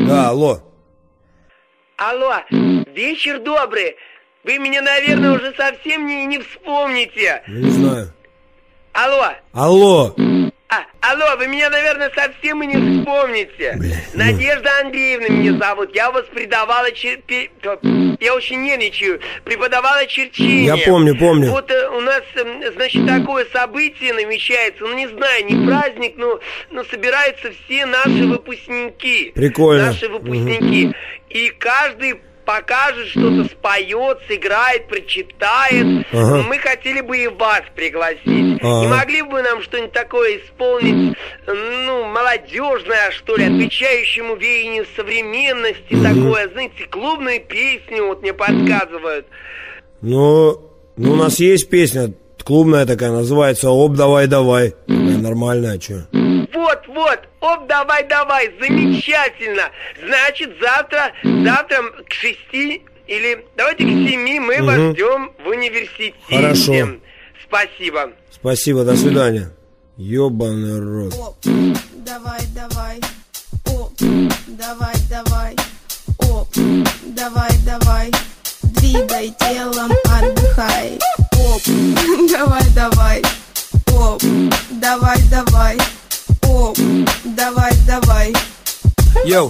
Да, алло. Алло, вечер добрый. Вы меня, наверное, уже совсем не вспомните. Не знаю. Алло. Алло. Алло, вы меня, наверное, совсем и не вспомните. Надежда Андреевна меня зовут. Я у вас преподавала я очень нервничаю. Преподавала черчение. Я помню. Вот у нас, значит, такое событие намечается. Ну, не знаю, не праздник, но собираются все наши выпускники. Прикольно. Наши выпускники. И каждый покажет, что-то споет, сыграет, прочитает. Ага. Мы хотели бы и вас пригласить. Не могли бы вы нам что-нибудь такое исполнить, молодежное, что ли, отвечающему веянию современности, такое, знаете, клубную песню, вот мне подсказывают. Ну, у нас есть песня клубная такая, называется «Оп, давай, давай». Такая нормальная, что? Вот, оп, давай, замечательно. Значит, завтра к 6 или давайте к 7 мы вас ждем в университете. Хорошо. Спасибо. Спасибо, до свидания. Ёбаный рот. Оп, давай, оп, давай, оп, давай, двигай телом, отдыхай. Оп, давай, оп, давай, оп, давай. Йоу,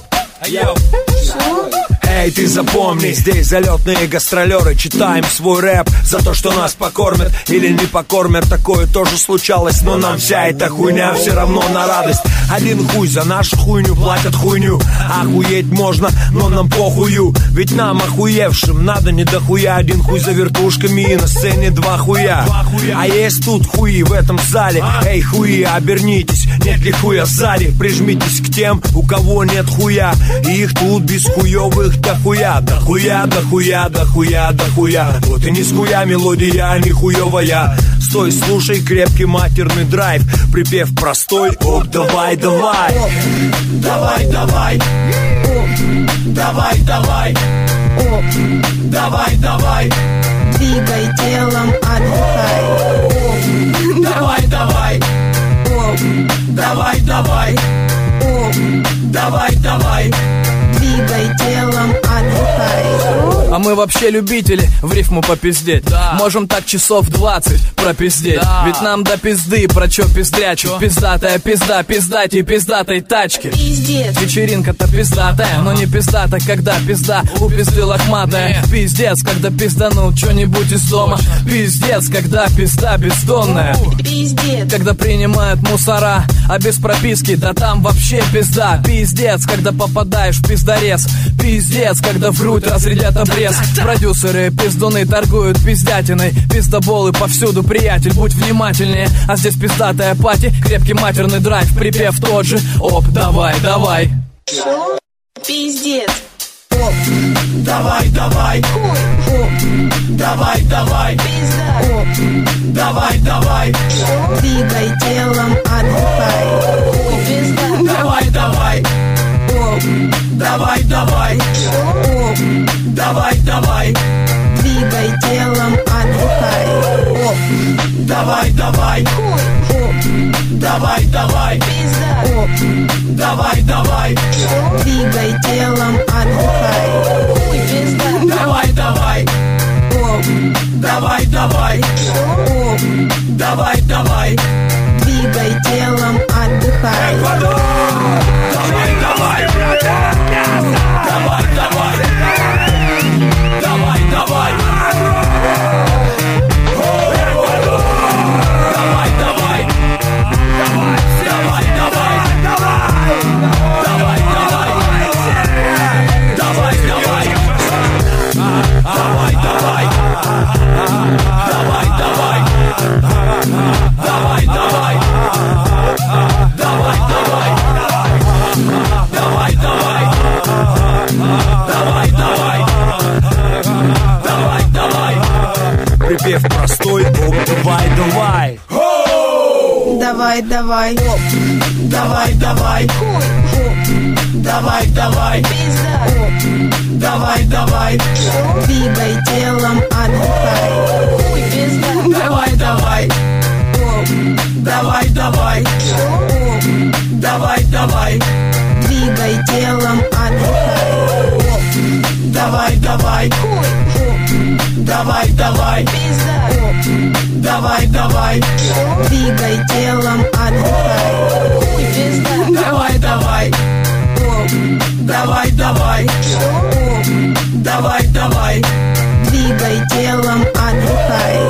эй, ты запомни, здесь залетные гастролеры. Читаем свой рэп за то, что нас покормят или не покормят. Такое тоже случалось, но нам вся эта хуйня все равно на радость. Один хуй за нашу хуйню платят хуйню. Охуеть можно, но нам похую. Ведь нам, охуевшим, надо не дохуя. Один хуй за вертушками и на сцене два хуя. А есть тут хуи в этом зале. Эй, хуи, обернитесь, нет ли хуя сзади? Прижмитесь к тем, у кого нет хуя. И их тут без хуёвых дохуя. Вот и не с хуя мелодия, не хуёвая. Стой, слушай крепкий матерный драйв. Припев простой, оп, давай. Оп, давай. Оп, давай. Двигай телом, отдыхай. Оп, давай. Оп, давай. Оп, давай. Двигай телом, отдыхай. А мы вообще любители в рифму попиздеть. Можем так часов 20 пропиздеть. Ведь нам до пизды про чё пиздрячу. Пиздатая пизда, пиздайте пиздатой тачки. Пиздец. Вечеринка-то пиздатая, но не пиздата, когда пизда у пизды лохматая. Пиздец, когда пизданул чё-нибудь из дома. Пиздец, когда пизда бездонная. Пиздец. Когда принимают мусора, а без прописки, да там вообще пизда. Пиздец, когда попадаешь в пиздарез. Пиздец, когда врут, разрядят обрез. Продюсеры пиздуны торгуют пиздятиной. Пиздоболы повсюду, приятель, будь внимательнее. А здесь пиздатая пати, крепкий матерный драйв. Припев тот же, оп, давай. Пиздец. Оп, Давай. оп, Давай. пизда. Оп, Давай. двигай телом, отдыхай. Хуй, пизда. Давай. Оп, Давай. оп, Давай. двигай телом, отдыхай. Оп, Давай. хуй, оп, Давай. пизда. Оп, Давай. двигай телом, отдыхай. Хуй, пизда. Давай. Оп, Давай. оп, Давай. двигай телом, отдыхай. Давай, брат. Давай. Припев простой, оп, давай. Давай. Оп, Давай. хуй, оп, Давай. пизда. Оп, Давай. двигай телом, отдыхай. Хуй, пизда. Давай. Оп, Давай. оп, Давай. двигай двигай телом, отдыхай. Давай, давай, давай, давай, давай, давай, двигай телом, отдыхай. давай, давай, давай, давай, давай, давай, Двигай телом, отдыхай.